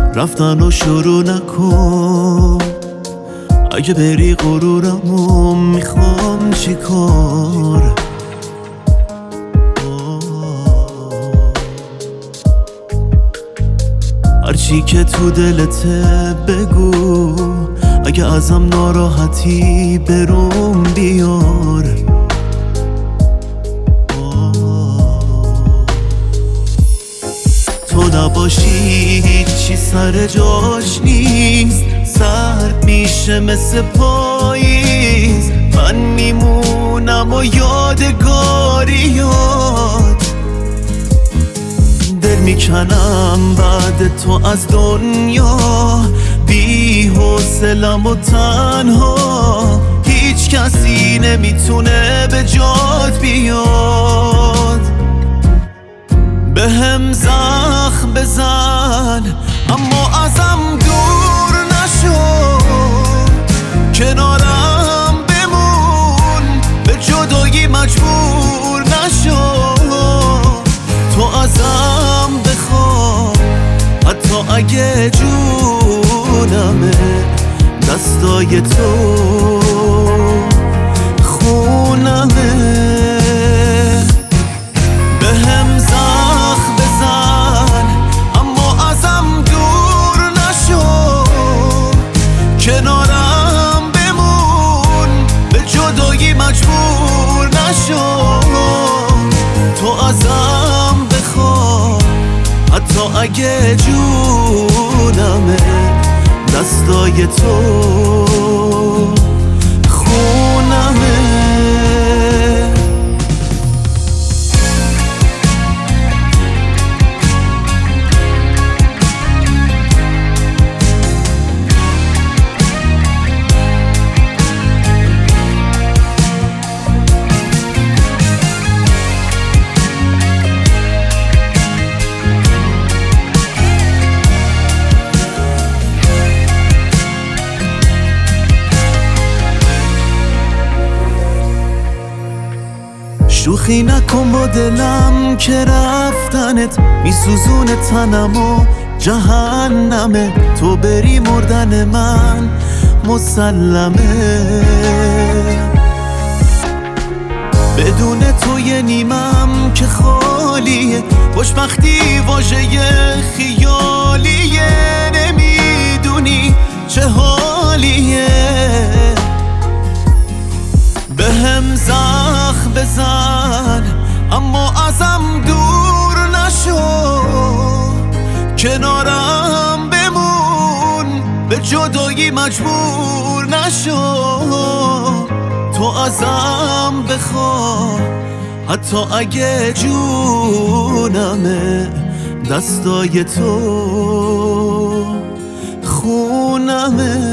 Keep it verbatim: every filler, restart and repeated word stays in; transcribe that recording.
رفتن و شروع نکن، اگه بری غرورمو میخوام چی کار. هرچی که تو دلته بگو، اگه ازم ناراحتی بروم بیار. تو نباشی هیچی سر جاش نیست، سرد میشه مثل پاییز. من میمونم و یادگاریات، دل میکنم بعد تو از دنیا. بی حوصلم و تنها، هیچ کسی نمیتونه به جات بیاد. به هم زخم بزن اما ازم دور نشو، کنارم بمون به جدایی مجبور نشو. تو ازم بخوا حتی اگه جونمه، دستای تو خونمه. به هم زخم بزن اما ازم دور نشو، کنارم بمون به جدایی مجبور نشو. تو ازم بخوا حتی اگه جونمه، دستای تو خونمه. شوخی نکن با دلم که رفتنت میسوزونه تنم و جهنمه. تو بری مردن من مسلمه، بدون تو یه نیمم که خالیه. خوشبختی واژه خیالیه، نمیدونی چه حالیه. به هم زخم بزن اما ازم دور نشو، کنارم بمون به جدایی مجبور نشو. تو ازم بخوا حتی اگه جونمه، دستای تو خونمه.